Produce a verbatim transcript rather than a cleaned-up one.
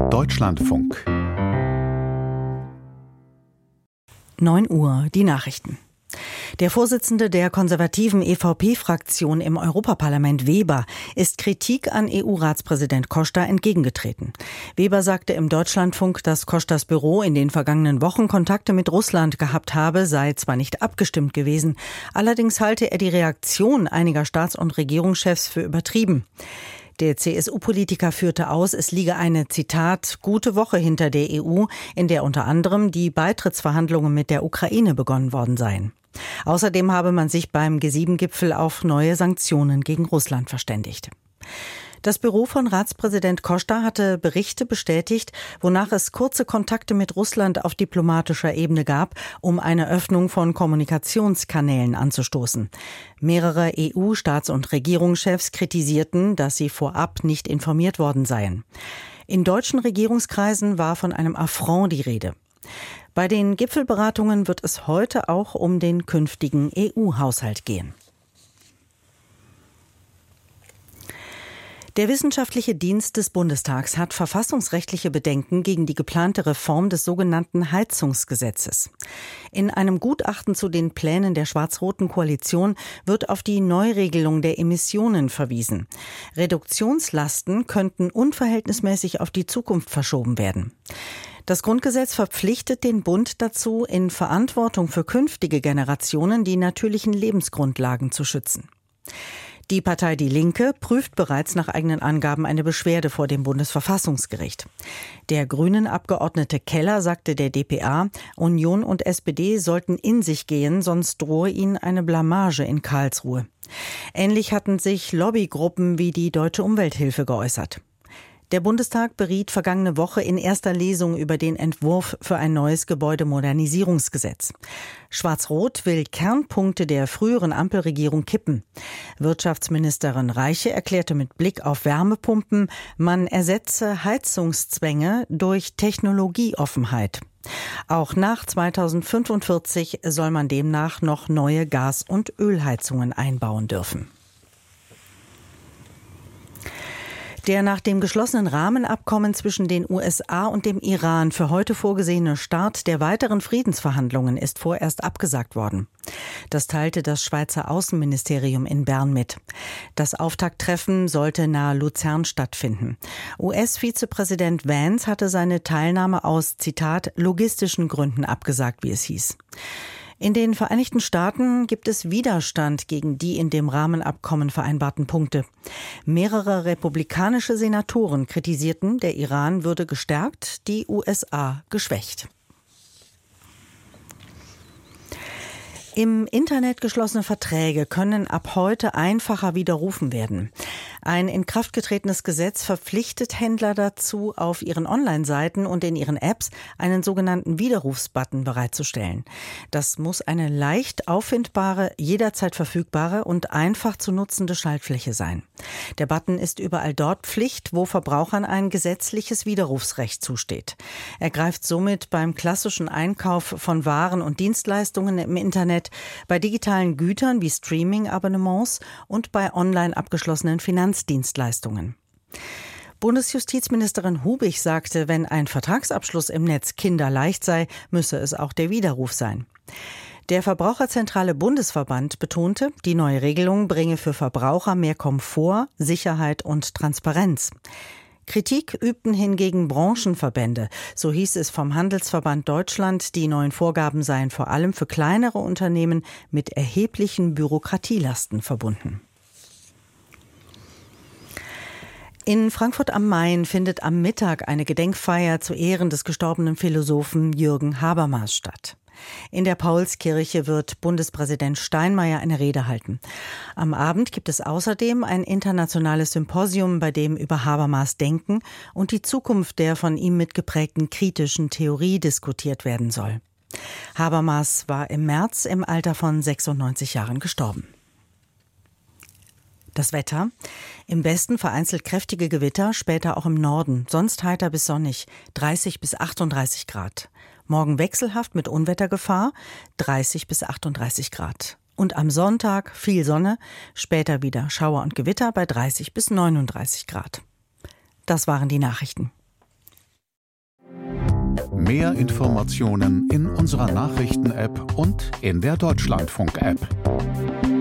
Deutschlandfunk. neun Uhr, die Nachrichten. Der Vorsitzende der konservativen E V P-Fraktion im Europaparlament, Weber, ist Kritik an E U-Ratspräsident Costa entgegengetreten. Weber sagte im Deutschlandfunk, dass Costas Büro in den vergangenen Wochen Kontakte mit Russland gehabt habe, sei zwar nicht abgestimmt gewesen, allerdings halte er die Reaktion einiger Staats- und Regierungschefs für übertrieben. Der C S U-Politiker führte aus, es liege eine, Zitat, gute Woche hinter der E U, in der unter anderem die Beitrittsverhandlungen mit der Ukraine begonnen worden seien. Außerdem habe man sich beim G sieben Gipfel auf neue Sanktionen gegen Russland verständigt. Das Büro von Ratspräsident Costa hatte Berichte bestätigt, wonach es kurze Kontakte mit Russland auf diplomatischer Ebene gab, um eine Öffnung von Kommunikationskanälen anzustoßen. Mehrere E U-Staats- und Regierungschefs kritisierten, dass sie vorab nicht informiert worden seien. In deutschen Regierungskreisen war von einem Affront die Rede. Bei den Gipfelberatungen wird es heute auch um den künftigen E U-Haushalt gehen. Der Wissenschaftliche Dienst des Bundestags hat verfassungsrechtliche Bedenken gegen die geplante Reform des sogenannten Heizungsgesetzes. In einem Gutachten zu den Plänen der schwarz-roten Koalition wird auf die Neuregelung der Emissionen verwiesen. Reduktionslasten könnten unverhältnismäßig auf die Zukunft verschoben werden. Das Grundgesetz verpflichtet den Bund dazu, in Verantwortung für künftige Generationen die natürlichen Lebensgrundlagen zu schützen. Die Partei Die Linke prüft bereits nach eigenen Angaben eine Beschwerde vor dem Bundesverfassungsgericht. Der Grünen-Abgeordnete Keller sagte der D P A, Union und S P D sollten in sich gehen, sonst drohe ihnen eine Blamage in Karlsruhe. Ähnlich hatten sich Lobbygruppen wie die Deutsche Umwelthilfe geäußert. Der Bundestag beriet vergangene Woche in erster Lesung über den Entwurf für ein neues Gebäudemodernisierungsgesetz. Schwarz-Rot will Kernpunkte der früheren Ampelregierung kippen. Wirtschaftsministerin Reiche erklärte mit Blick auf Wärmepumpen, man ersetze Heizungszwänge durch Technologieoffenheit. Auch nach zweitausendfünfundvierzig soll man demnach noch neue Gas- und Ölheizungen einbauen dürfen. Der nach dem geschlossenen Rahmenabkommen zwischen den U S A und dem Iran für heute vorgesehene Start der weiteren Friedensverhandlungen ist vorerst abgesagt worden. Das teilte das Schweizer Außenministerium in Bern mit. Das Auftakttreffen sollte nahe Luzern stattfinden. U S-Vizepräsident Vance hatte seine Teilnahme aus, Zitat, logistischen Gründen abgesagt, wie es hieß. In den Vereinigten Staaten gibt es Widerstand gegen die in dem Rahmenabkommen vereinbarten Punkte. Mehrere republikanische Senatoren kritisierten, der Iran würde gestärkt, die U S A geschwächt. Im Internet geschlossene Verträge können ab heute einfacher widerrufen werden. Ein in Kraft getretenes Gesetz verpflichtet Händler dazu, auf ihren Online-Seiten und in ihren Apps einen sogenannten Widerrufsbutton bereitzustellen. Das muss eine leicht auffindbare, jederzeit verfügbare und einfach zu nutzende Schaltfläche sein. Der Button ist überall dort Pflicht, wo Verbrauchern ein gesetzliches Widerrufsrecht zusteht. Er greift somit beim klassischen Einkauf von Waren und Dienstleistungen im Internet, bei digitalen Gütern wie Streaming-Abonnements und bei online abgeschlossenen Finanzdienstleistungen. Bundesjustizministerin Hubig sagte, wenn ein Vertragsabschluss im Netz kinderleicht sei, müsse es auch der Widerruf sein. Der Verbraucherzentrale Bundesverband betonte, die neue Regelung bringe für Verbraucher mehr Komfort, Sicherheit und Transparenz. Kritik übten hingegen Branchenverbände. So hieß es vom Handelsverband Deutschland, die neuen Vorgaben seien vor allem für kleinere Unternehmen mit erheblichen Bürokratielasten verbunden. In Frankfurt am Main findet am Mittag eine Gedenkfeier zu Ehren des gestorbenen Philosophen Jürgen Habermas statt. In der Paulskirche wird Bundespräsident Steinmeier eine Rede halten. Am Abend gibt es außerdem ein internationales Symposium, bei dem über Habermas Denken und die Zukunft der von ihm mitgeprägten kritischen Theorie diskutiert werden soll. Habermas war im März im Alter von sechsundneunzig Jahren gestorben. Das Wetter. Im Westen vereinzelt kräftige Gewitter, später auch im Norden. Sonst heiter bis sonnig, dreißig bis achtunddreißig Grad. Morgen wechselhaft mit Unwettergefahr, dreißig bis achtunddreißig Grad. Und am Sonntag viel Sonne, später wieder Schauer und Gewitter bei dreißig bis neununddreißig Grad. Das waren die Nachrichten. Mehr Informationen in unserer Nachrichten-App und in der Deutschlandfunk-App.